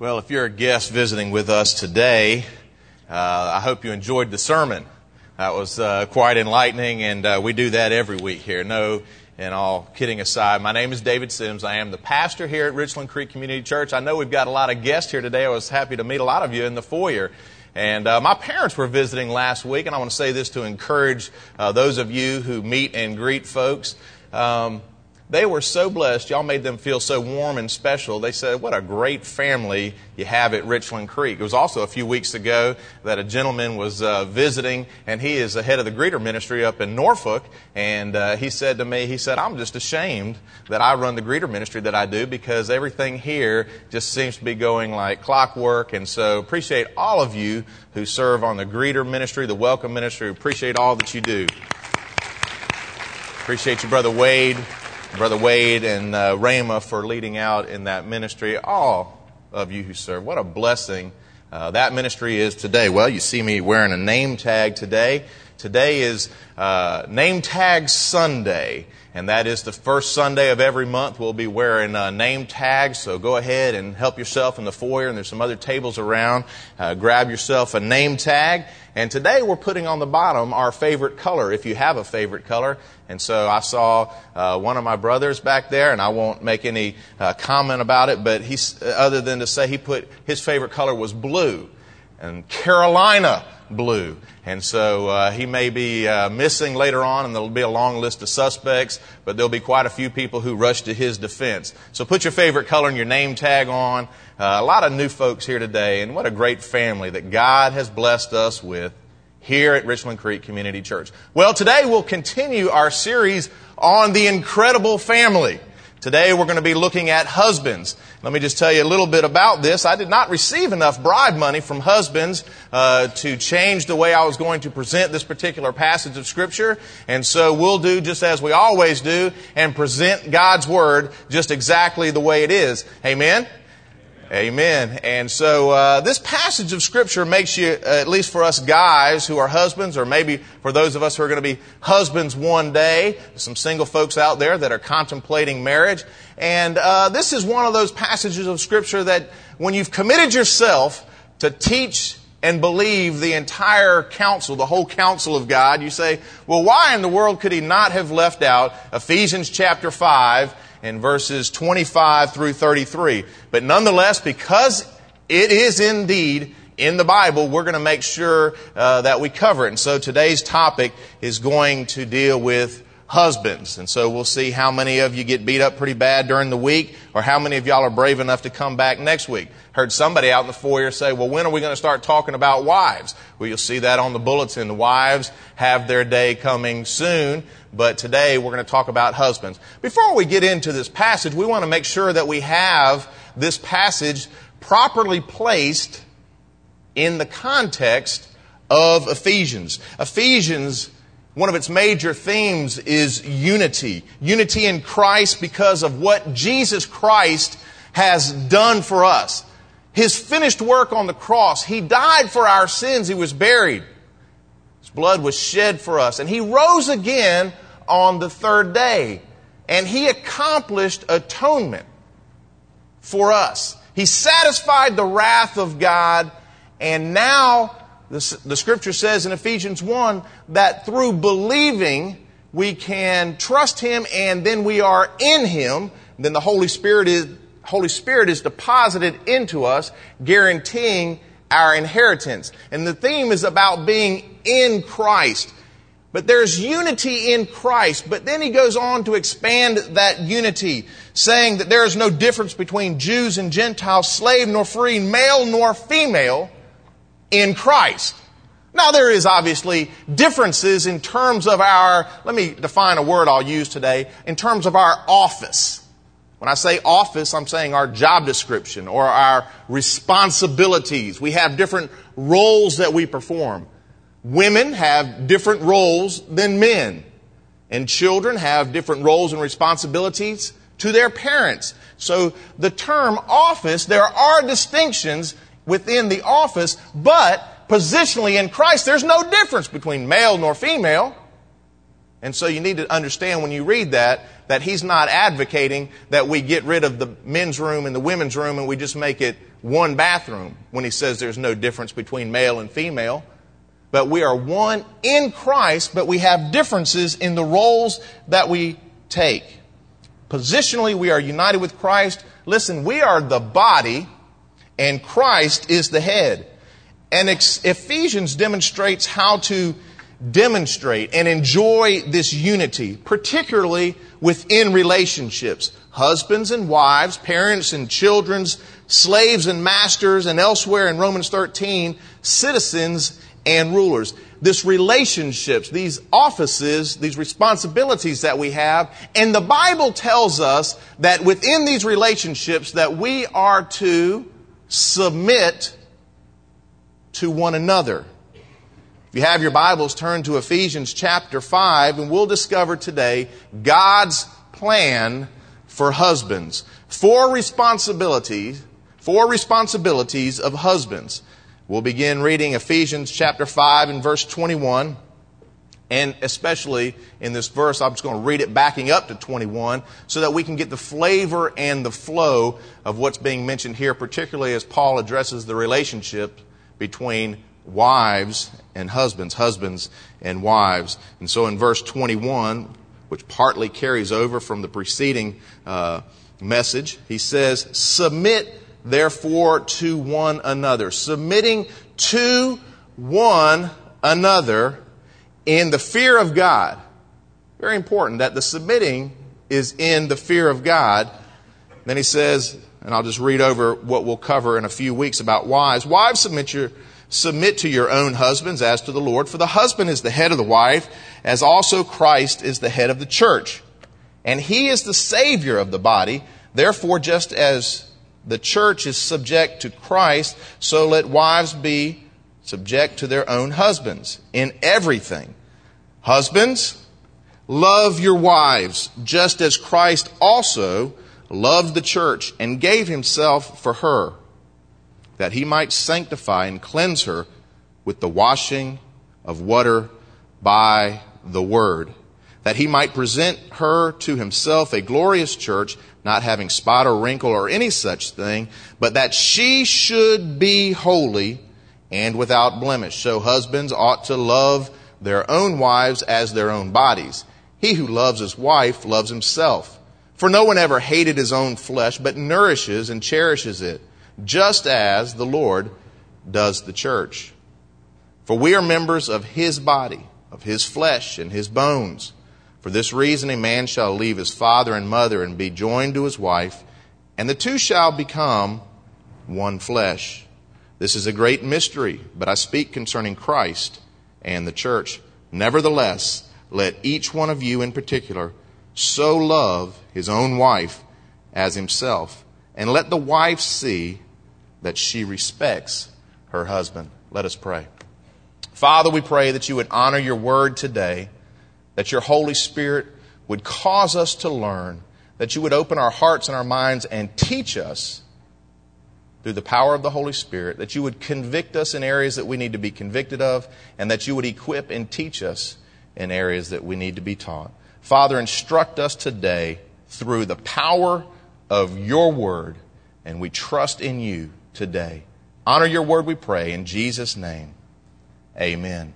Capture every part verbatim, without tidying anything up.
Well, if you're a guest visiting with us today, uh, I hope you enjoyed the sermon. That was uh, quite enlightening, and uh, we do that every week here. No, and all kidding aside, my name is David Sims. I am the pastor here at Richland Creek Community Church. I know we've got a lot of guests here today. I was happy to meet a lot of you in the foyer. And uh, my parents were visiting last week, and I want to say this to encourage uh, those of you who meet and greet folks. Um, They were so blessed. Y'all made them feel so warm and special. They said, what a great family you have at Richland Creek. It was also a few weeks ago that a gentleman was uh, visiting, and he is the head of the greeter ministry up in Norfolk. And uh, he said to me, he said, I'm just ashamed that I run the greeter ministry that I do because everything here just seems to be going like clockwork. And so appreciate all of you who serve on the greeter ministry, the welcome ministry. Appreciate all that you do. Appreciate you, Brother Wade. Brother Wade and uh, Rama for leading out in that ministry. All of you who serve. What a blessing uh, that ministry is today. Well, you see me wearing a name tag today. Today is uh, Name Tag Sunday, and that is the first Sunday of every month. We'll be wearing uh, name tags, so go ahead and help yourself in the foyer, and there's some other tables around. Uh, grab yourself a name tag. And today we're putting on the bottom our favorite color, if you have a favorite color. And so I saw uh, one of my brothers back there, and I won't make any uh, comment about it, but he's, other than to say he put his favorite color was blue, and Carolina blue. And so uh, he may be uh, missing later on, and there'll be a long list of suspects, but there'll be quite a few people who rush to his defense. So put your favorite color and your name tag on. Uh, a lot of new folks here today, and what a great family that God has blessed us with here at Richland Creek Community Church. Well, today we'll continue our series on the incredible family. Today we're going to be looking at husbands. Let me just tell you a little bit about this. I did not receive enough bribe money from husbands uh, to change the way I was going to present this particular passage of Scripture. And so we'll do just as we always do and present God's Word just exactly the way it is. Amen? Amen. And so uh, this passage of Scripture makes you, uh, at least for us guys who are husbands, or maybe for those of us who are going to be husbands one day, some single folks out there that are contemplating marriage. And uh, this is one of those passages of Scripture that when you've committed yourself to teach and believe the entire counsel, the whole counsel of God, you say, well, why in the world could he not have left out Ephesians chapter five in verses twenty-five through thirty-three. But nonetheless, because it is indeed in the Bible, we're going to make sure uh, that we cover it. And so today's topic is going to deal with husbands. And so we'll see how many of you get beat up pretty bad during the week, or how many of y'all are brave enough to come back next week. Heard somebody out in the foyer say, well, when are we going to start talking about wives? Well, you'll see that on the bulletin. The wives have their day coming soon. But today we're going to talk about husbands. Before we get into this passage, we want to make sure that we have this passage properly placed in the context of Ephesians. Ephesians, one of its major themes is unity. Unity in Christ because of what Jesus Christ has done for us. His finished work on the cross. He died for our sins. He was buried. His blood was shed for us. And He rose again on the third day. And He accomplished atonement for us. He satisfied the wrath of God. And now the, the Scripture says in Ephesians one that through believing we can trust Him, and then we are in Him. Then the Holy Spirit is, Holy Spirit is deposited into us, guaranteeing our inheritance. And the theme is about being in Christ. But there's unity in Christ. But then he goes on to expand that unity, saying that there is no difference between Jews and Gentiles, slave nor free, male nor female in Christ. Now, there is obviously differences in terms of our, let me define a word I'll use today, in terms of our office. When I say office, I'm saying our job description or our responsibilities. We have different roles that we perform. Women have different roles than men. And children have different roles and responsibilities to their parents. So the term office, there are distinctions within the office, but positionally in Christ, there's no difference between male nor female. And so you need to understand when you read that, that he's not advocating that we get rid of the men's room and the women's room and we just make it one bathroom when he says there's no difference between male and female. But we are one in Christ, but we have differences in the roles that we take. Positionally, we are united with Christ. Listen, we are the body and Christ is the head. And Ephesians demonstrates how to demonstrate and enjoy this unity, particularly within relationships. Husbands and wives, parents and children, slaves and masters, and elsewhere in Romans thirteen, citizens and rulers. This relationships, these offices, these responsibilities that we have. And the Bible tells us that within these relationships that we are to submit to one another. If you have your Bibles, turn to Ephesians chapter five, and we'll discover today God's plan for husbands. Four responsibilities, four responsibilities of husbands. We'll begin reading Ephesians chapter five and verse twenty-one. And especially in this verse, I'm just going to read it backing up to twenty-one so that we can get the flavor and the flow of what's being mentioned here, particularly as Paul addresses the relationship between wives and husbands, husbands and wives. And so in verse twenty-one, which partly carries over from the preceding uh, message, he says, "Submit therefore to one another." Submitting to one another in the fear of God. Very important that the submitting is in the fear of God. Then he says, and I'll just read over what we'll cover in a few weeks about wives. Wives, submit your Submit to your own husbands as to the Lord. For the husband is the head of the wife, as also Christ is the head of the church. And he is the Savior of the body. Therefore, just as the church is subject to Christ, so let wives be subject to their own husbands in everything. Husbands, love your wives, just as Christ also loved the church and gave himself for her, that he might sanctify and cleanse her with the washing of water by the word, that he might present her to himself a glorious church, not having spot or wrinkle or any such thing, but that she should be holy and without blemish. So husbands ought to love their own wives as their own bodies. He who loves his wife loves himself. For no one ever hated his own flesh, but nourishes and cherishes it, just as the Lord does the church. For we are members of his body, of his flesh and his bones. For this reason a man shall leave his father and mother and be joined to his wife, and the two shall become one flesh. This is a great mystery, but I speak concerning Christ and the church. Nevertheless, let each one of you in particular so love his own wife as himself, and let the wife see that she respects her husband. Let us pray. Father, we pray that you would honor your word today, that your Holy Spirit would cause us to learn, that you would open our hearts and our minds and teach us through the power of the Holy Spirit, that you would convict us in areas that we need to be convicted of, and that you would equip and teach us in areas that we need to be taught. Father, instruct us today through the power of your word, and we trust in you today. Honor your word, we pray, in Jesus' name. Amen.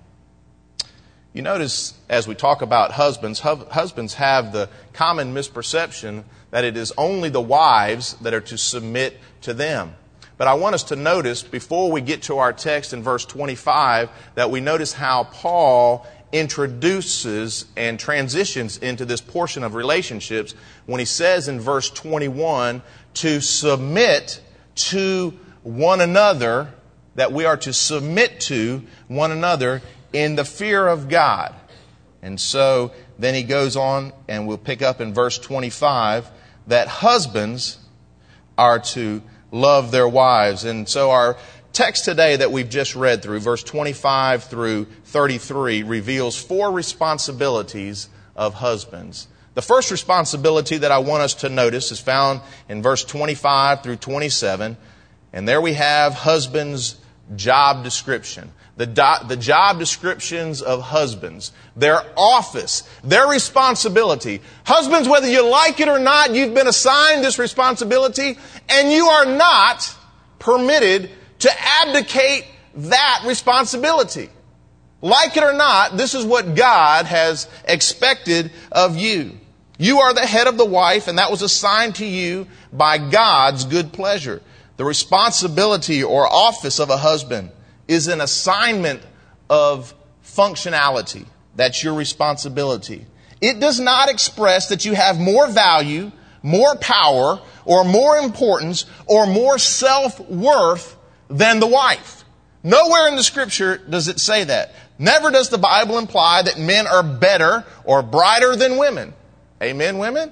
You notice as we talk about husbands, husbands have the common misperception that it is only the wives that are to submit to them. But I want us to notice, before we get to our text in verse twenty-five, that we notice how Paul introduces and transitions into this portion of relationships when he says in verse twenty-one to submit to one another, that we are to submit to one another in the fear of God. And so then he goes on, and we'll pick up in verse twenty-five, that husbands are to love their wives. And so our text today that we've just read through, verse twenty-five through thirty-three, reveals four responsibilities of husbands. The first responsibility that I want us to notice is found in verse twenty-five through twenty-seven. And there we have husband's job description. the, do, the job descriptions of husbands, their office, their responsibility. Husbands, whether you like it or not, you've been assigned this responsibility, and you are not permitted to abdicate that responsibility. Like it or not, this is what God has expected of you. You are the head of the wife, and that was assigned to you by God's good pleasure. The responsibility or office of a husband is an assignment of functionality. That's your responsibility. It does not express that you have more value, more power, or more importance, or more self-worth than the wife. Nowhere in the Scripture does it say that. Never does the Bible imply that men are better or brighter than women. Amen, women?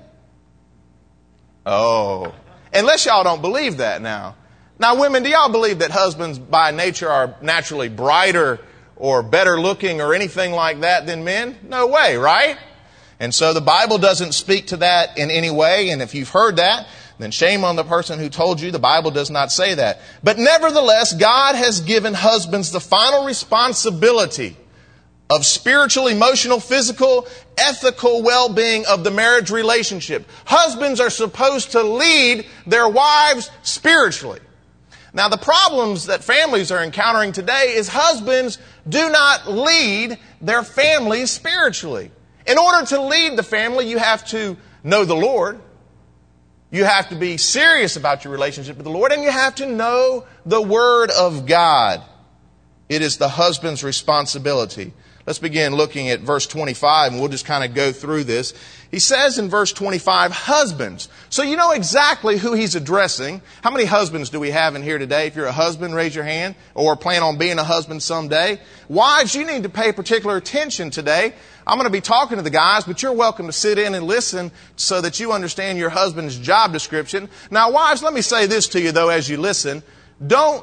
Oh. Unless y'all don't believe that now. Now, women, do y'all believe that husbands by nature are naturally brighter or better looking or anything like that than men? No way, right? And so the Bible doesn't speak to that in any way. And if you've heard that, then shame on the person who told you. The Bible does not say that. But nevertheless, God has given husbands the final responsibility of spiritual, emotional, physical, ethical well-being of the marriage relationship. Husbands are supposed to lead their wives spiritually. Now, the problems that families are encountering today is husbands do not lead their families spiritually. In order to lead the family, you have to know the Lord. You have to be serious about your relationship with the Lord, and you have to know the Word of God. It is the husband's responsibility. Let's begin looking at verse twenty-five, and we'll just kind of go through this. He says in verse twenty-five, husbands. So you know exactly who he's addressing. How many husbands do we have in here today? If you're a husband, raise your hand, or plan on being a husband someday. Wives, you need to pay particular attention today. I'm going to be talking to the guys, but you're welcome to sit in and listen so that you understand your husband's job description. Now, wives, let me say this to you, though, as you listen. Don't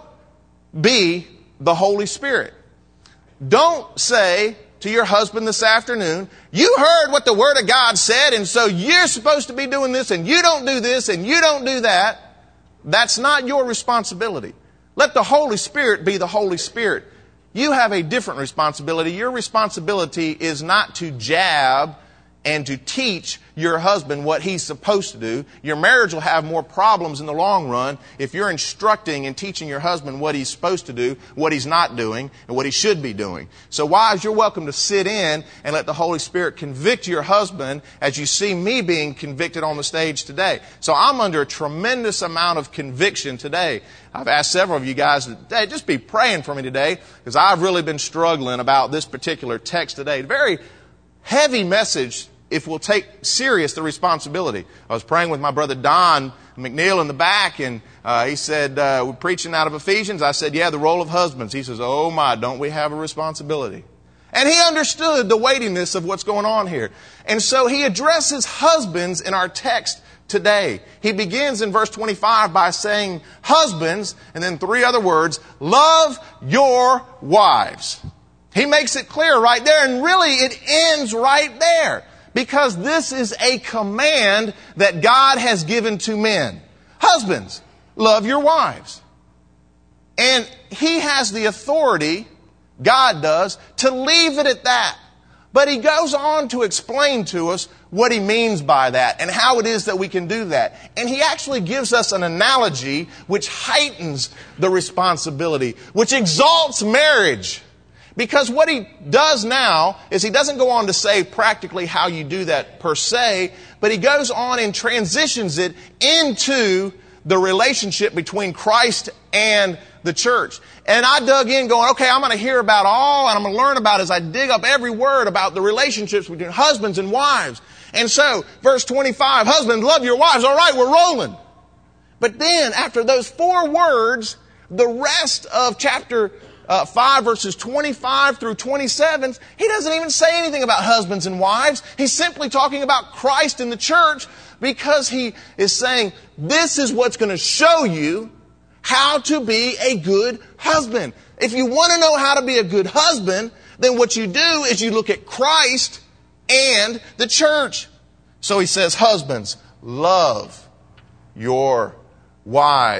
be the Holy Spirit. Don't say to your husband this afternoon, you heard what the Word of God said, and so you're supposed to be doing this, and you don't do this, and you don't do that. That's not your responsibility. Let the Holy Spirit be the Holy Spirit. You have a different responsibility. Your responsibility is not to jab and to teach your husband what he's supposed to do. Your marriage will have more problems in the long run if you're instructing and teaching your husband what he's supposed to do, what he's not doing, and what he should be doing. So wives, you're welcome to sit in and let the Holy Spirit convict your husband as you see me being convicted on the stage today. So I'm under a tremendous amount of conviction today. I've asked several of you guys today, just be praying for me today, because I've really been struggling about this particular text today. Very heavy message if we'll take serious the responsibility. I was praying with my brother Don McNeil in the back, and uh, he said, uh, we're preaching out of Ephesians. I said, yeah, the role of husbands. He says, oh my, don't we have a responsibility? And he understood the weightiness of what's going on here. And so he addresses husbands in our text today. He begins in verse twenty-five by saying, husbands, and then three other words, love your wives. He makes it clear right there, and really it ends right there. Because this is a command that God has given to men. Husbands, love your wives. And He has the authority, God does, to leave it at that. But He goes on to explain to us what He means by that and how it is that we can do that. And He actually gives us an analogy which heightens the responsibility, which exalts marriage. Because what he does now is he doesn't go on to say practically how you do that per se, but he goes on and transitions it into the relationship between Christ and the church. And I dug in going, okay, I'm going to hear about all, and I'm going to learn about it as I dig up every word about the relationships between husbands and wives. And so, verse twenty-five, husbands, love your wives. All right, we're rolling. But then, after those four words, the rest of chapter Uh, five verses twenty-five through twenty-seven, he doesn't even say anything about husbands and wives. He's simply talking about Christ and the church, because he is saying this is what's going to show you how to be a good husband. If you want to know how to be a good husband, then what you do is you look at Christ and the church. So he says, husbands, love your wives.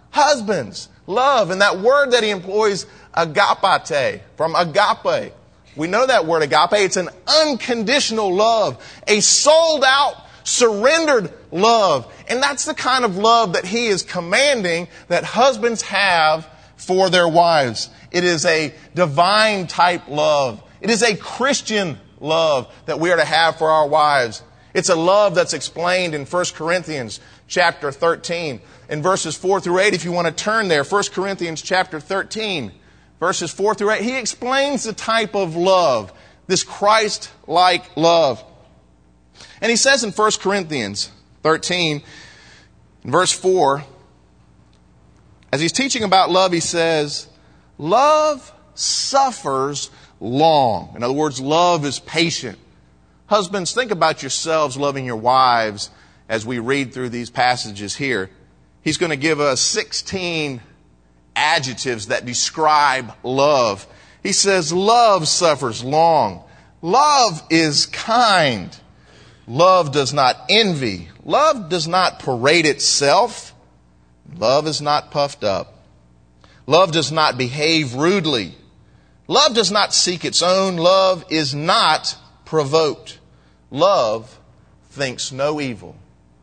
Husbands, love. And that word that he employs, agapate, from agape. We know that word agape. It's an unconditional love, a sold out, surrendered love. And that's the kind of love that he is commanding that husbands have for their wives. It is a divine type love. It is a Christian love that we are to have for our wives. It's a love that's explained in First Corinthians chapter thirteen. In verses four through eight, if you want to turn there, First Corinthians chapter thirteen, verses four through eight, he explains the type of love, this Christ-like love. And he says in First Corinthians thirteen, verse four, as he's teaching about love, he says, love suffers long. In other words, love is patient. Husbands, think about yourselves loving your wives as we read through these passages here. He's going to give us sixteen adjectives that describe love. He says, love suffers long. Love is kind. Love does not envy. Love does not parade itself. Love is not puffed up. Love does not behave rudely. Love does not seek its own. Love is not provoked. Love thinks no evil.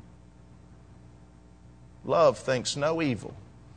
Love thinks no evil.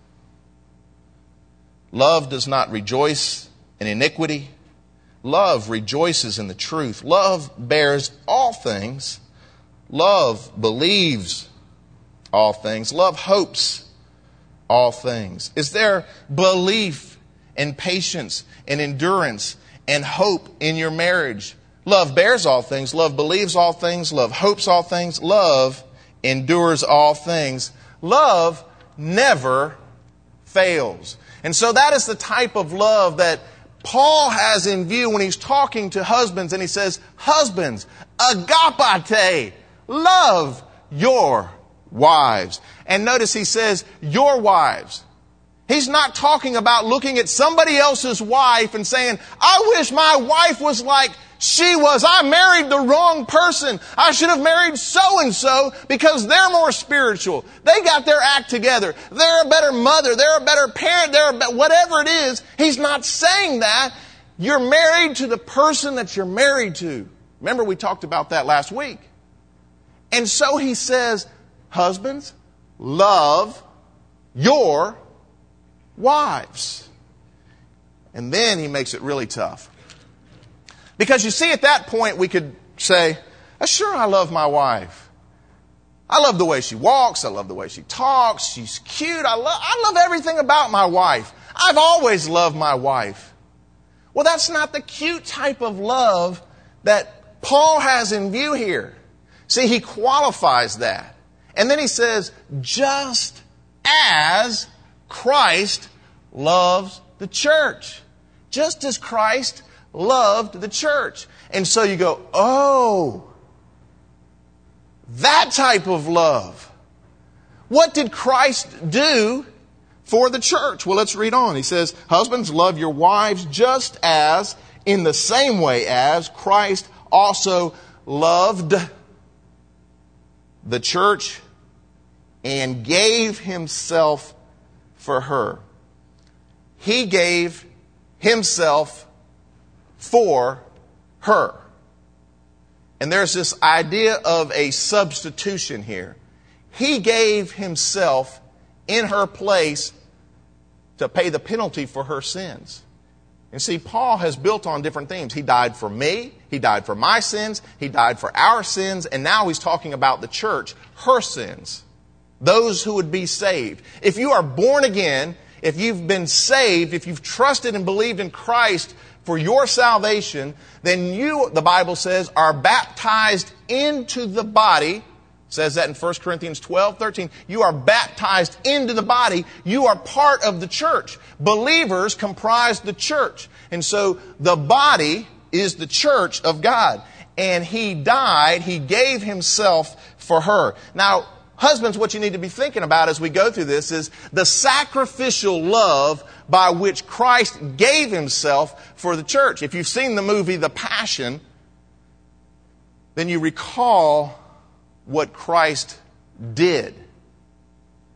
Love does not rejoice in iniquity. Love rejoices in the truth. Love bears all things. Love believes all things. Love hopes all things. Is there belief and patience and endurance and hope in your marriage? Love bears all things. Love believes all things. Love hopes all things. Love endures all things. Love never fails. And so that is the type of love that Paul has in view when he's talking to husbands, and he says, husbands, agapate, love your wives. And notice he says, your wives. He's not talking about looking at somebody else's wife and saying, I wish my wife was like she was. I married the wrong person. I should have married so-and-so because they're more spiritual. They got their act together. They're a better mother. They're a better parent. They're a be- whatever it is. He's not saying that. You're married to the person that you're married to. Remember, we talked about that last week. And so he says, husbands, love your wives. And then he makes it really tough. Because you see, at that point, we could say, oh, sure, I love my wife. I love the way she walks. I love the way she talks. She's cute. I, lo- I love everything about my wife. I've always loved my wife. Well, that's not the cute type of love that Paul has in view here. See, he qualifies that. And then he says, just as Christ loves the church. Just as Christ loved the church. And so you go, oh, that type of love. What did Christ do for the church? Well, let's read on. He says, husbands, love your wives just as, in the same way as, Christ also loved the church and gave himself for her. He gave himself for her. And there's this idea of a substitution here. He gave himself in her place to pay the penalty for her sins. And see, Paul has built on different themes. He died for me. He died for my sins. He died for our sins. And now he's talking about the church, her sins. Those who would be saved. If you are born again, if you've been saved, if you've trusted and believed in Christ for your salvation, then you, the Bible says, are baptized into the body. It says that in First Corinthians twelve, thirteen. You are baptized into the body. You are part of the church. Believers comprise the church. And so the body is the church of God. And he died, he gave himself for her. Now, husbands, what you need to be thinking about as we go through this is the sacrificial love by which Christ gave himself for the church. If you've seen the movie The Passion, then you recall what Christ did.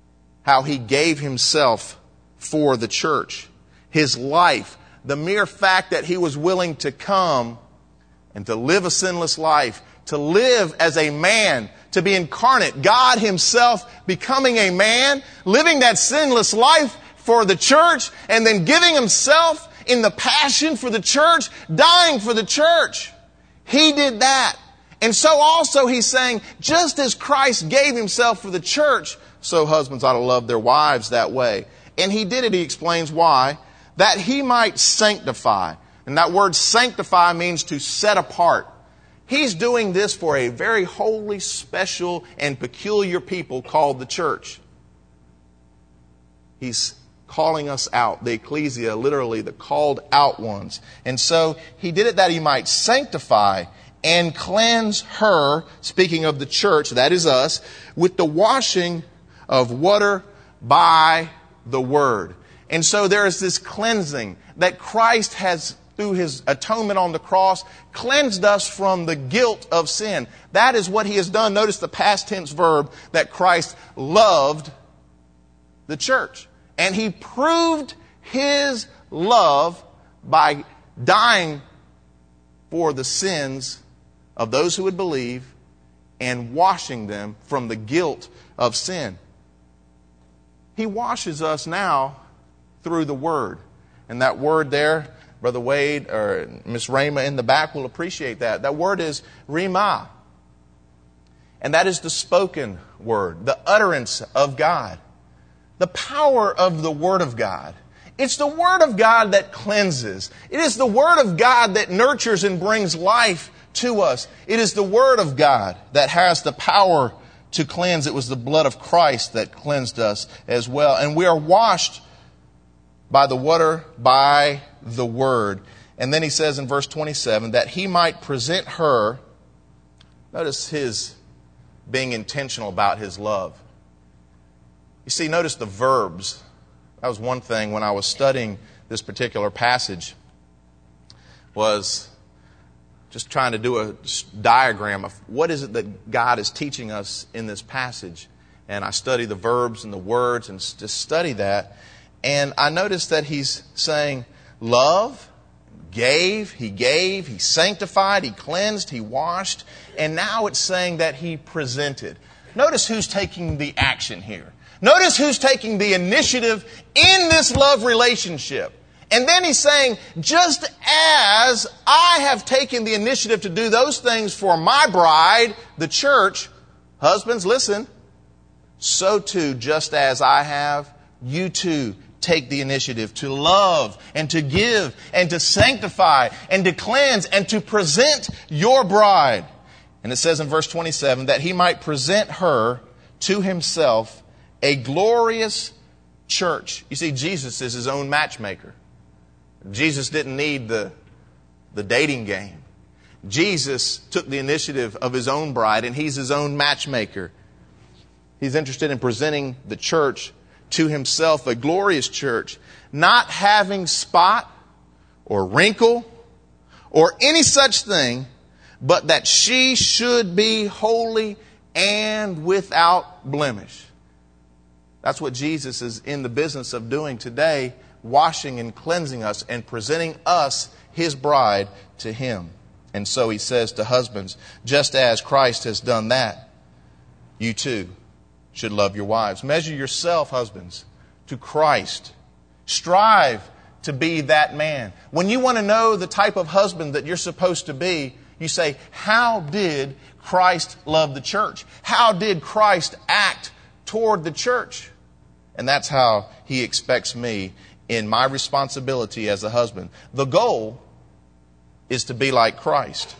how he gave himself for the church. His life, the mere fact that he was willing to come and to live a sinless life, to live as a man, to be incarnate, God himself becoming a man, living that sinless life for the church, and then giving himself in the passion for the church, dying for the church. He did that. And so also he's saying, just as Christ gave himself for the church, so husbands ought to love their wives that way. And he did it, he explains why, that he might sanctify. And that word sanctify means to set apart. He's doing this for a very holy, special, and peculiar people called the church. He's calling us out, the ecclesia, literally the called out ones. And so he did it that he might sanctify and cleanse her, speaking of the church, that is us, with the washing of water by the word. And so there is this cleansing that Christ has, through his atonement on the cross, cleansed us from the guilt of sin. That is what he has done. Notice the past tense verb, that Christ loved the church. And he proved his love by dying for the sins of those who would believe and washing them from the guilt of sin. He washes us now through the Word. And that word there, Brother Wade or Miss Rhema in the back will appreciate that. That word is rhema. And that is the spoken word, the utterance of God. The power of the Word of God. It's the Word of God that cleanses. It is the Word of God that nurtures and brings life to us. It is the Word of God that has the power to cleanse. It was the blood of Christ that cleansed us as well. And we are washed by the water, by the Word. And then he says in verse twenty-seven, that he might present her. Notice his being intentional about his love. You see, notice the verbs. That was one thing when I was studying this particular passage, was just trying to do a diagram of what is it that God is teaching us in this passage. And I study the verbs and the words and just study that. And I noticed that he's saying love, gave, he gave, he sanctified, he cleansed, he washed. And now it's saying that he presented. Notice who's taking the action here. Notice who's taking the initiative in this love relationship. And then he's saying, just as I have taken the initiative to do those things for my bride, the church, husbands, listen, so too, just as I have, you too take the initiative to love and to give and to sanctify and to cleanse and to present your bride. And it says in verse twenty-seven that he might present her to himself a glorious church. You see, Jesus is his own matchmaker. Jesus didn't need the, the dating game. Jesus took the initiative of his own bride, and he's his own matchmaker. He's interested in presenting the church to himself, a glorious church, not having spot or wrinkle or any such thing, but that she should be holy and without blemish. That's what Jesus is in the business of doing today, washing and cleansing us and presenting us, his bride, to him. And so he says to husbands, just as Christ has done that, you too should love your wives. Measure yourself, husbands, to Christ. Strive to be that man. When you want to know the type of husband that you're supposed to be, you say, how did Christ love the church? How did Christ act toward the church? And that's how he expects me in my responsibility as a husband. The goal is to be like Christ.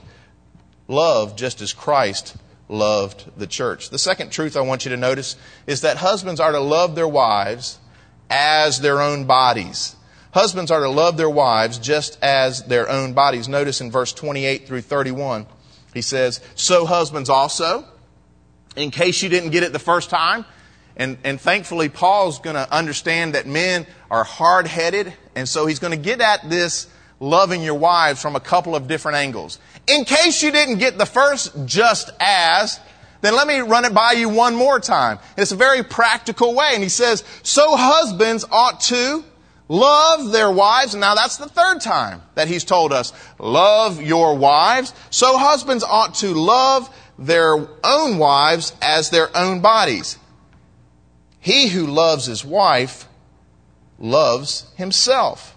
Love just as Christ loved the church. The second truth I want you to notice is that husbands are to love their wives as their own bodies. Husbands are to love their wives just as their own bodies. Notice in verse twenty-eight through thirty-one, he says, so husbands also, in case you didn't get it the first time, and, and thankfully Paul's going to understand that men are hard-headed, and so he's going to get at this loving your wives from a couple of different angles. In case you didn't get the first just as, Then let me run it by you one more time. It's a very practical way. And he says, so husbands ought to love their wives. Now that's the third time that he's told us, love your wives. So husbands ought to love their own wives as their own bodies. He who loves his wife loves himself.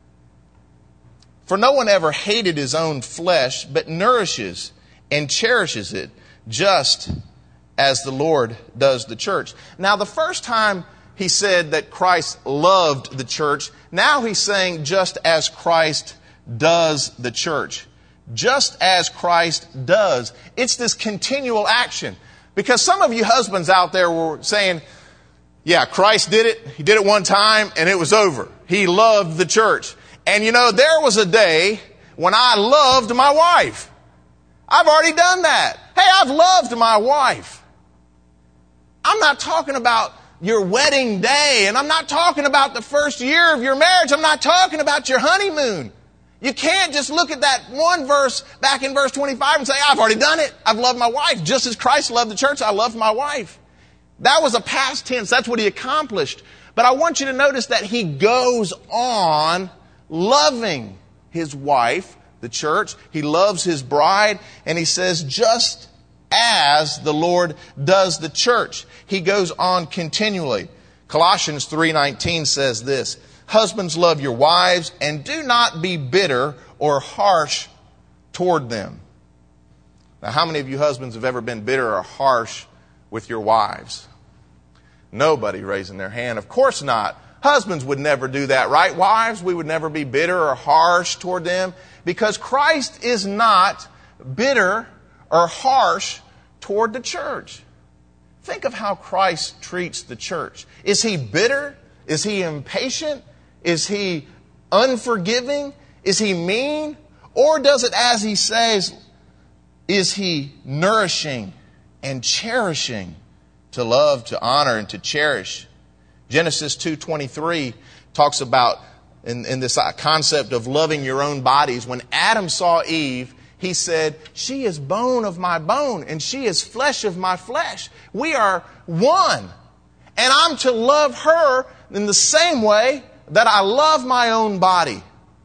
For no one ever hated his own flesh, but nourishes and cherishes it, just as the Lord does the church. Now, the first time he said that Christ loved the church, now he's saying just as Christ does the church. Just as Christ does. It's this continual action. Because some of you husbands out there were saying, yeah, Christ did it. He did it one time and it was over. He loved the church. And you know, there was a day when I loved my wife. I've already done that. Hey, I've loved my wife. I'm not talking about your wedding day, and I'm not talking about the first year of your marriage. I'm not talking about your honeymoon. You can't just look at that one verse back in verse twenty-five and say, I've already done it. I've loved my wife. Just as Christ loved the church, I loved my wife. That was a past tense. That's what he accomplished. But I want you to notice that he goes on loving his wife, the church. He loves his bride, and he says, just as the Lord does the church. He goes on continually. Colossians three nineteen says this, husbands, love your wives and do not be bitter or harsh toward them. Now, how many of you husbands have ever been bitter or harsh with your wives? Nobody raising their hand. Of course not. Husbands would never do that, right? Wives, we would never be bitter or harsh toward them because Christ is not bitter or harsh toward the church. Think of how Christ treats the church. Is he bitter? Is he impatient? Is he unforgiving? Is he mean? Or does it, as he says, is he nourishing and cherishing, to love, to honor, and to cherish? Genesis two twenty-three talks about in, in this concept of loving your own bodies. When Adam saw Eve, he said, she is bone of my bone and she is flesh of my flesh. We are one. And I'm to love her in the same way that I love my own body.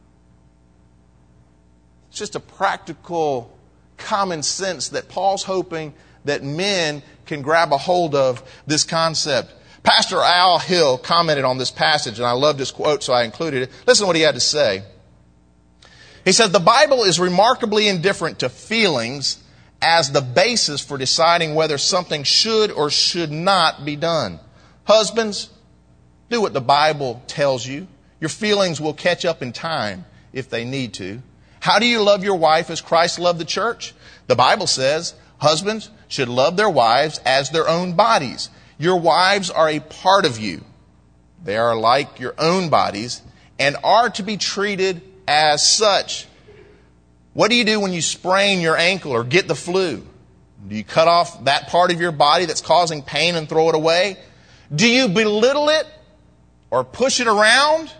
It's just a practical common sense that Paul's hoping that men can grab a hold of this concept. Pastor Al Hill commented on this passage, and I loved his quote, so I included it. Listen to what he had to say. He said, the Bible is remarkably indifferent to feelings as the basis for deciding whether something should or should not be done. Husbands, do what the Bible tells you. Your feelings will catch up in time if they need to. How do you love your wife as Christ loved the church? The Bible says husbands should love their wives as their own bodies. Your wives are a part of you. They are like your own bodies and are to be treated as such. What do you do when you sprain your ankle or get the flu? Do you cut off that part of your body that's causing pain and throw it away? Do you belittle it or push it around?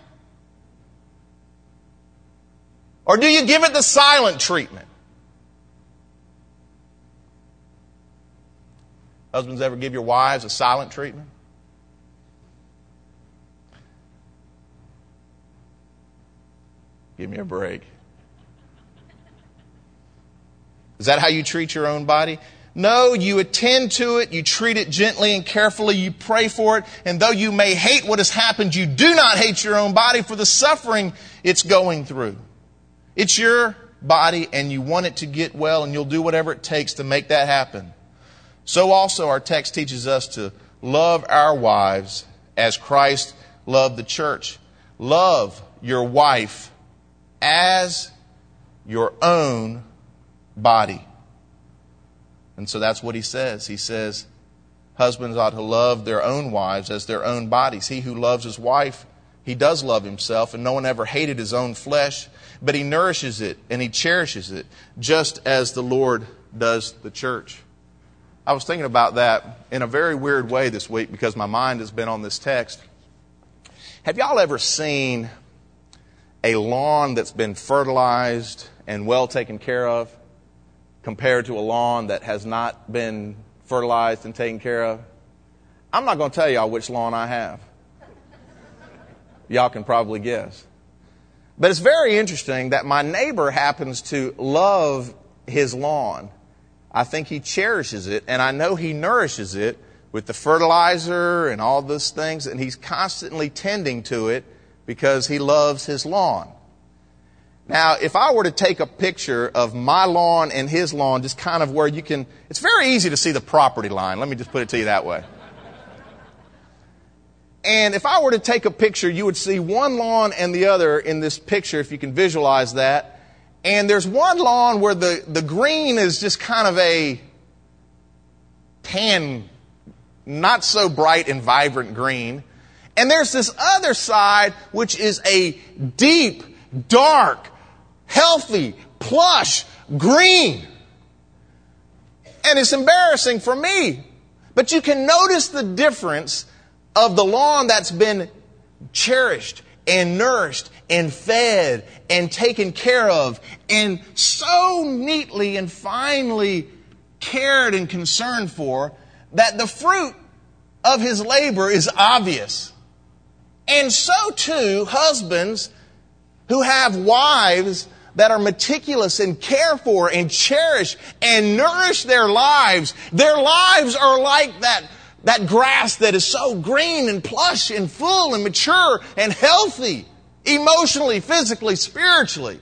Or do you give it the silent treatment? Husbands, ever give your wives a silent treatment? Give me a break. Is that how you treat your own body? No, you attend to it, you treat it gently and carefully, you pray for it, and though you may hate what has happened, you do not hate your own body for the suffering it's going through. It's your body and you want it to get well, and you'll do whatever it takes to make that happen. So also our text teaches us to love our wives as Christ loved the church. Love your wife as your own body. And so that's what he says. He says, husbands ought to love their own wives as their own bodies. He who loves his wife, he does love himself, and no one ever hated his own flesh, but he nourishes it and he cherishes it, just as the Lord does the church. I was thinking about that in a very weird way this week because my mind has been on this text. Have y'all ever seen a lawn that's been fertilized and well taken care of compared to a lawn that has not been fertilized and taken care of? I'm not going to tell y'all which lawn I have. Y'all can probably guess. But it's very interesting that my neighbor happens to love his lawn. I think he cherishes it, and I know he nourishes it with the fertilizer and all those things, and he's constantly tending to it because he loves his lawn. Now, if I were to take a picture of my lawn and his lawn, just kind of where you can, it's very easy to see the property line. Let me just put it to you that way. And if I were to take a picture, you would see one lawn and the other in this picture, if you can visualize that. And there's one lawn where the, the green is just kind of a tan, not so bright and vibrant green. And there's this other side, which is a deep, dark, healthy, plush green. And it's embarrassing for me. But you can notice the difference of the lawn that's been cherished and nourished and fed and taken care of and so neatly and finely cared and concerned for that the fruit of his labor is obvious. And so too, husbands who have wives that are meticulous and care for and cherish and nourish their lives. Their lives are like that, that grass that is so green and plush and full and mature and healthy, emotionally, physically, spiritually.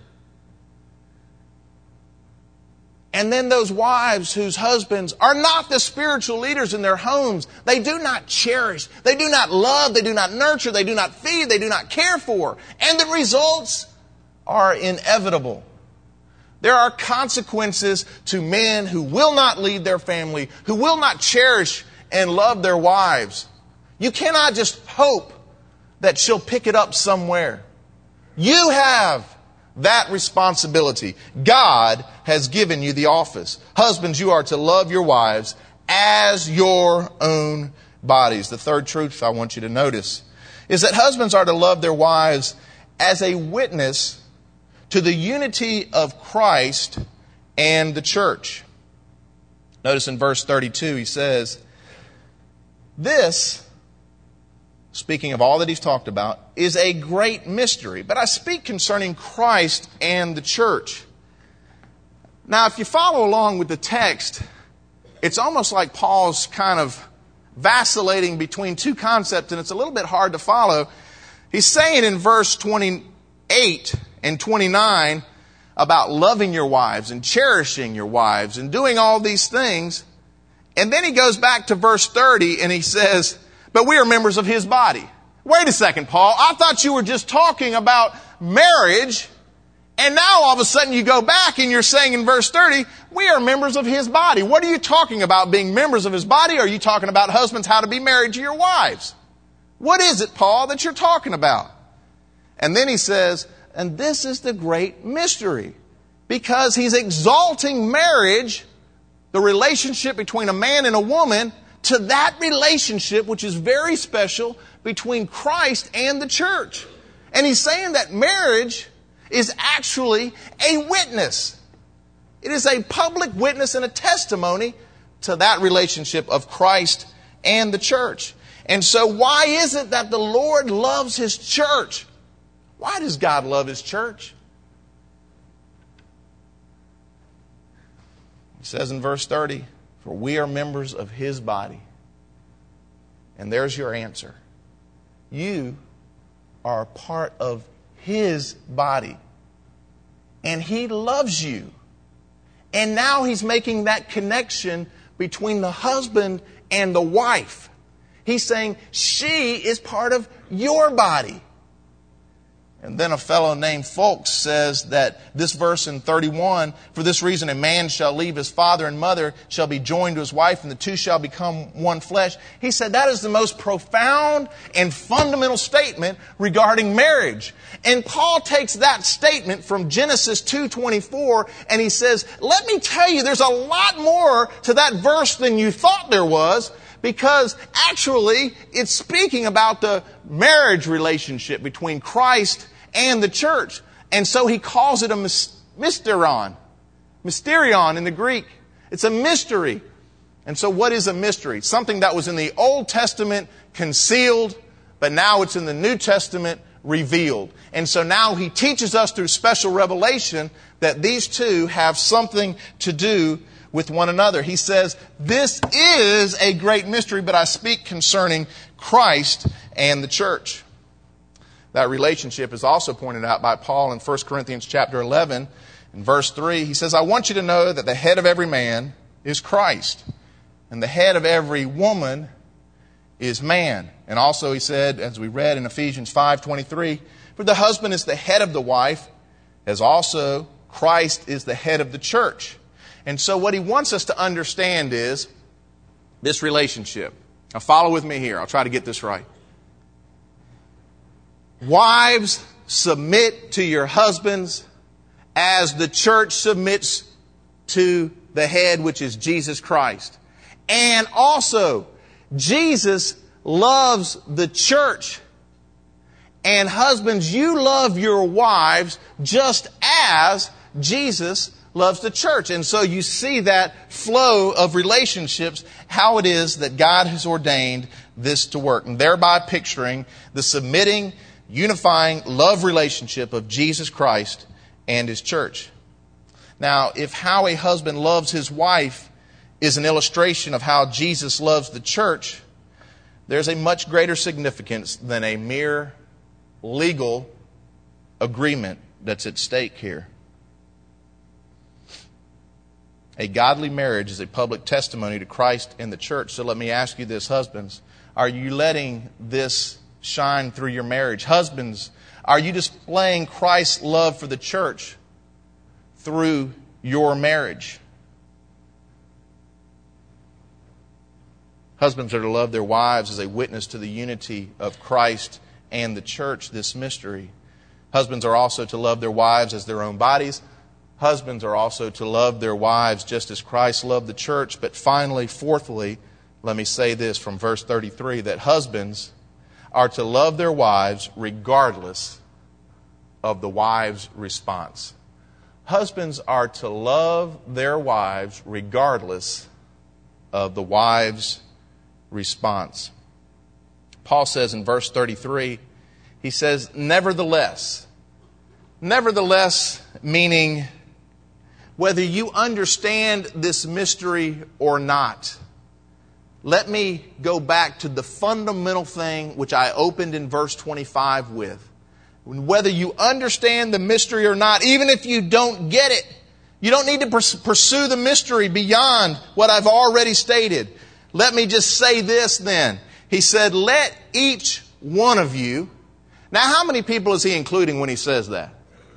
And then those wives whose husbands are not the spiritual leaders in their homes. They do not cherish. They do not love. They do not nurture. They do not feed. They do not care for. And the results are inevitable. There are consequences to men who will not lead their family, who will not cherish and love their wives. You cannot just hope that she'll pick it up somewhere. You have that responsibility. God has given you the office. Husbands, you are to love your wives as your own bodies. The third truth I want you to notice is that husbands are to love their wives as a witness to the unity of Christ and the church. Notice in verse thirty-two, he says, this, speaking of all that he's talked about, is a great mystery. But I speak concerning Christ and the church. Now, if you follow along with the text, it's almost like Paul's kind of vacillating between two concepts, and it's a little bit hard to follow. He's saying in verse twenty-eight and twenty-nine about loving your wives and cherishing your wives and doing all these things. And then he goes back to verse thirty and he says, but we are members of his body. Wait a second, Paul. I thought you were just talking about marriage. And now all of a sudden you go back and you're saying in verse thirty, we are members of his body. What are you talking about being members of his body? Or are you talking about husbands, how to be married to your wives? What is it, Paul, that you're talking about? And then he says, and this is the great mystery. Because he's exalting marriage, the relationship between a man and a woman, to that relationship which is very special between Christ and the church. And he's saying that marriage is actually a witness. It is a public witness and a testimony to that relationship of Christ and the church. And so why is it that the Lord loves his church? Why does God love his church? He says in verse thirty, for we are members of his body. And there's your answer. You are a part of his body. And he loves you. And now he's making that connection between the husband and the wife. He's saying she is part of your body. And then a fellow named Folks says that this verse in thirty-one, for this reason a man shall leave his father and mother, shall be joined to his wife, and the two shall become one flesh. He said that is the most profound and fundamental statement regarding marriage. And Paul takes that statement from Genesis two twenty-four and he says, let me tell you, there's a lot more to that verse than you thought there was. Because actually, it's speaking about the marriage relationship between Christ and the church. And so he calls it a mysteron. Mysterion in the Greek. It's a mystery. And so what is a mystery? Something that was in the Old Testament concealed, but now it's in the New Testament revealed. And so now he teaches us through special revelation that these two have something to do with one another. He says, this is a great mystery, but I speak concerning Christ and the church. That relationship is also pointed out by Paul in First Corinthians chapter eleven. In verse three, he says, I want you to know that the head of every man is Christ, and the head of every woman is man. And also he said, as we read in Ephesians five twenty-three, for the husband is the head of the wife, as also Christ is the head of the church. And so what he wants us to understand is this relationship. Now follow with me here. I'll try to get this right. Wives, submit to your husbands as the church submits to the head, which is Jesus Christ. And also, Jesus loves the church. And husbands, you love your wives just as Jesus loves the church. And so you see that flow of relationships, how it is that God has ordained this to work. And thereby picturing the submitting, unifying love relationship of Jesus Christ and His church. Now, if how a husband loves his wife is an illustration of how Jesus loves the church, there's a much greater significance than a mere legal agreement that's at stake here. A godly marriage is a public testimony to Christ and the church. So let me ask you this, husbands. Are you letting this shine through your marriage? Husbands, are you displaying Christ's love for the church through your marriage? Husbands are to love their wives as a witness to the unity of Christ and the church, this mystery. Husbands are also to love their wives as their own bodies. Husbands are also to love their wives just as Christ loved the church. But finally, fourthly, let me say this from verse thirty-three, that husbands are to love their wives regardless of the wife's response. Husbands are to love their wives regardless of the wife's response. Paul says in verse thirty-three, he says, nevertheless. Nevertheless, meaning whether you understand this mystery or not. Let me go back to the fundamental thing which I opened in verse twenty-five with. Whether you understand the mystery or not, even if you don't get it, you don't need to pursue the mystery beyond what I've already stated. Let me just say this then. He said, let each one of you. Now, how many people is he including when he says that?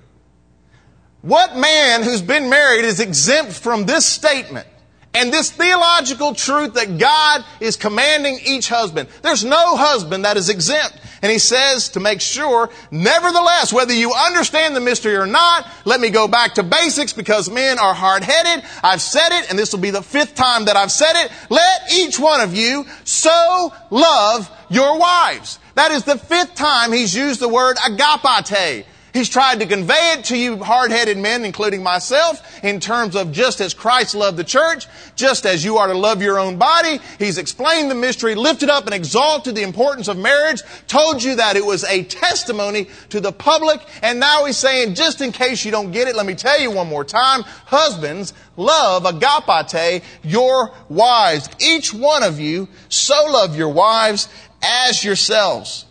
What man who's been married is exempt from this statement and this theological truth that God is commanding each husband? There's no husband that is exempt. And he says to make sure, nevertheless, whether you understand the mystery or not, let me go back to basics because men are hard-headed. I've said it, and this will be the fifth time that I've said it. Let each one of you so love your wives. That is the fifth time he's used the word agapate. He's tried to convey it to you hard-headed men, including myself, in terms of just as Christ loved the church, just as you are to love your own body. He's explained the mystery, lifted up and exalted the importance of marriage, told you that it was a testimony to the public, and now he's saying, just in case you don't get it, let me tell you one more time, husbands, love, agapate, your wives. Each one of you so love your wives as yourselves.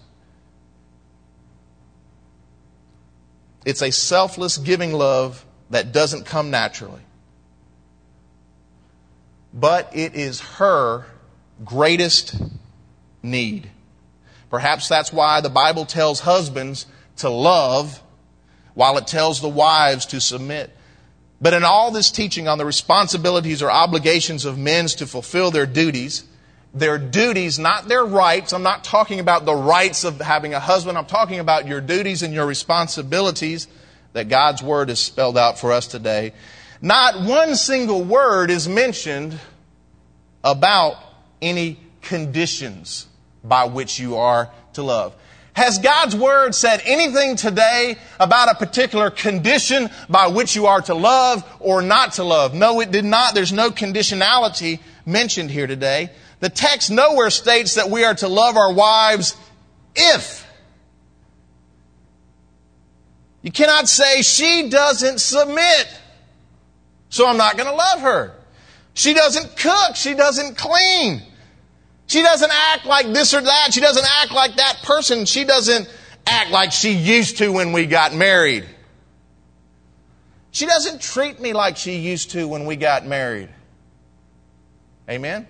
It's a selfless giving love that doesn't come naturally. But it is her greatest need. Perhaps that's why the Bible tells husbands to love while it tells the wives to submit. But in all this teaching on the responsibilities or obligations of men to fulfill their duties, their duties, not their rights. I'm not talking about the rights of having a husband. I'm talking about your duties and your responsibilities that God's Word has spelled out for us today. Not one single word is mentioned about any conditions by which you are to love. Has God's Word said anything today about a particular condition by which you are to love or not to love? No, it did not. There's no conditionality mentioned here today. The text nowhere states that we are to love our wives if. You cannot say, she doesn't submit, so I'm not going to love her. She doesn't cook. She doesn't clean. She doesn't act like this or that. She doesn't act like that person. She doesn't act like she used to when we got married. She doesn't treat me like she used to when we got married. Amen?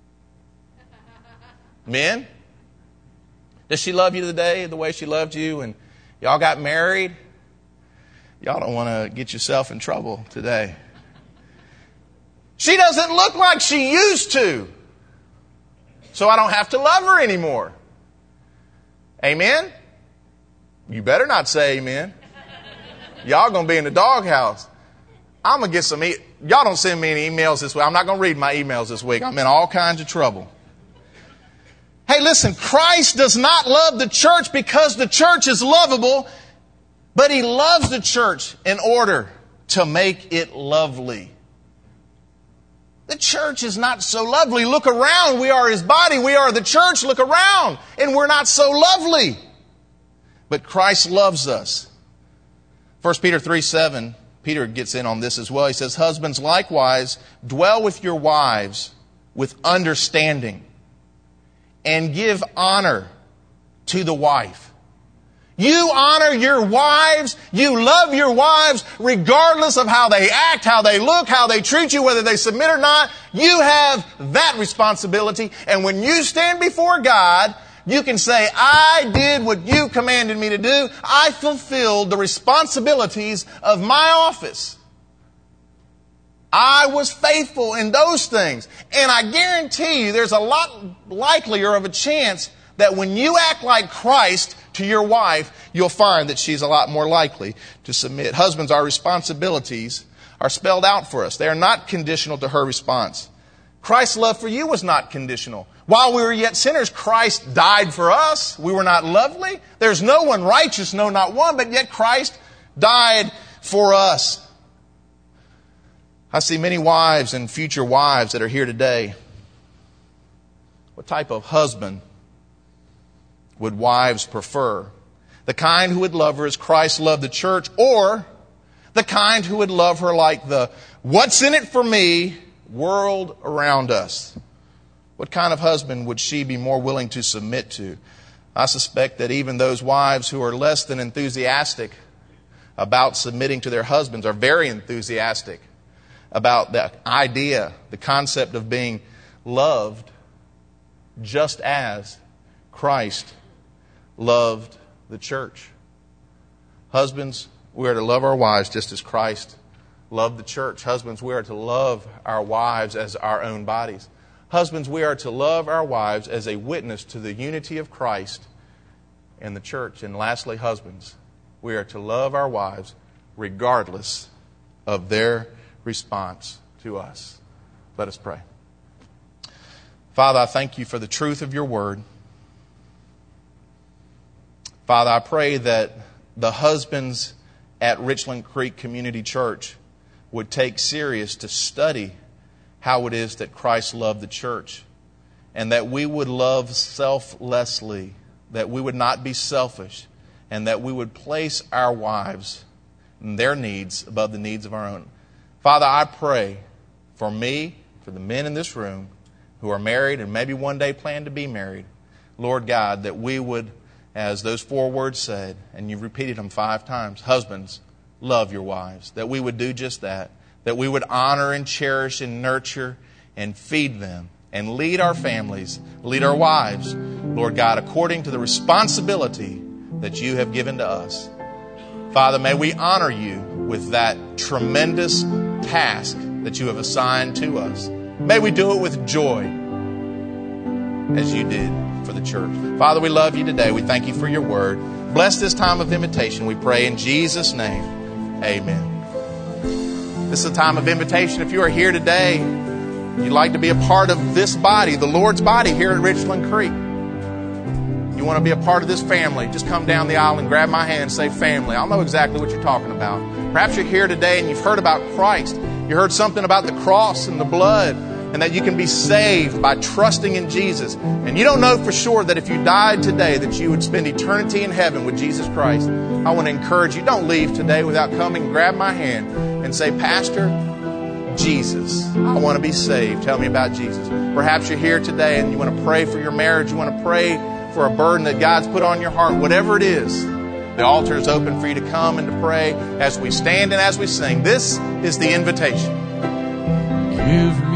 Men? Does she love you today the way she loved you when y'all got married? Y'all don't want to get yourself in trouble today. She doesn't look like she used to, so I don't have to love her anymore. Amen? You better not say amen. Y'all going to be in the doghouse. I'm going to get some... E- Y'all don't send me any emails this week. I'm not going to read my emails this week. I'm in all kinds of trouble. Hey, listen, Christ does not love the church because the church is lovable, but He loves the church in order to make it lovely. The church is not so lovely. Look around. We are His body. We are the church. Look around. And we're not so lovely. But Christ loves us. First Peter three seven, Peter gets in on this as well. He says, husbands, likewise, dwell with your wives with understanding and give honor to the wife. You honor your wives. You love your wives regardless of how they act, how they look, how they treat you, whether they submit or not. You have that responsibility. And when you stand before God, you can say, I did what you commanded me to do. I fulfilled the responsibilities of my office. I was faithful in those things. And I guarantee you there's a lot likelier of a chance that when you act like Christ to your wife, you'll find that she's a lot more likely to submit. Husbands, our responsibilities are spelled out for us. They are not conditional to her response. Christ's love for you was not conditional. While we were yet sinners, Christ died for us. We were not lovely. There's no one righteous, no, not one, but yet Christ died for us. I see many wives and future wives that are here today. What type of husband would wives prefer? The kind who would love her as Christ loved the church, or the kind who would love her like the what's in it for me world around us? What kind of husband would she be more willing to submit to? I suspect that even those wives who are less than enthusiastic about submitting to their husbands are very enthusiastic about the idea, the concept of being loved just as Christ loved the church. Husbands, we are to love our wives just as Christ loved the church. Husbands, we are to love our wives as our own bodies. Husbands, we are to love our wives as a witness to the unity of Christ and the church. And lastly, husbands, we are to love our wives regardless of their response to us. Let us pray. Father, I thank you for the truth of your word. Father, I pray that the husbands at Richland Creek Community Church would take serious to study how it is that Christ loved the church, and that we would love selflessly, that we would not be selfish, and that we would place our wives and their needs above the needs of our own. Father, I pray for me, for the men in this room who are married and maybe one day plan to be married, Lord God, that we would, as those four words said, and you've repeated them five times, husbands, love your wives, that we would do just that, that we would honor and cherish and nurture and feed them and lead our families, lead our wives, Lord God, according to the responsibility that you have given to us. Father, may we honor you with that tremendous task that you have assigned to us. May we do it with joy as you did for the church. Father, we love you today. We thank you for your word. Bless this time of invitation, we pray in Jesus' name. Amen. This is a time of invitation. If you are here today, you'd like to be a part of this body, the Lord's body here at Richland Creek. You want to be a part of this family, just come down the aisle and grab my hand and say family. I'll know exactly what you're talking about. Perhaps you're here today and you've heard about Christ. You heard something about the cross and the blood. and that you can be saved by trusting in Jesus. And you don't know for sure that if you died today that you would spend eternity in heaven with Jesus Christ. I want to encourage you, don't leave today without coming and grab my hand and say, Pastor, Jesus, I want to be saved. Tell me about Jesus. Perhaps you're here today and you want to pray for your marriage. You want to pray for a burden that God's put on your heart. Whatever it is, the altar is open for you to come and to pray as we stand and as we sing. This is the invitation. Give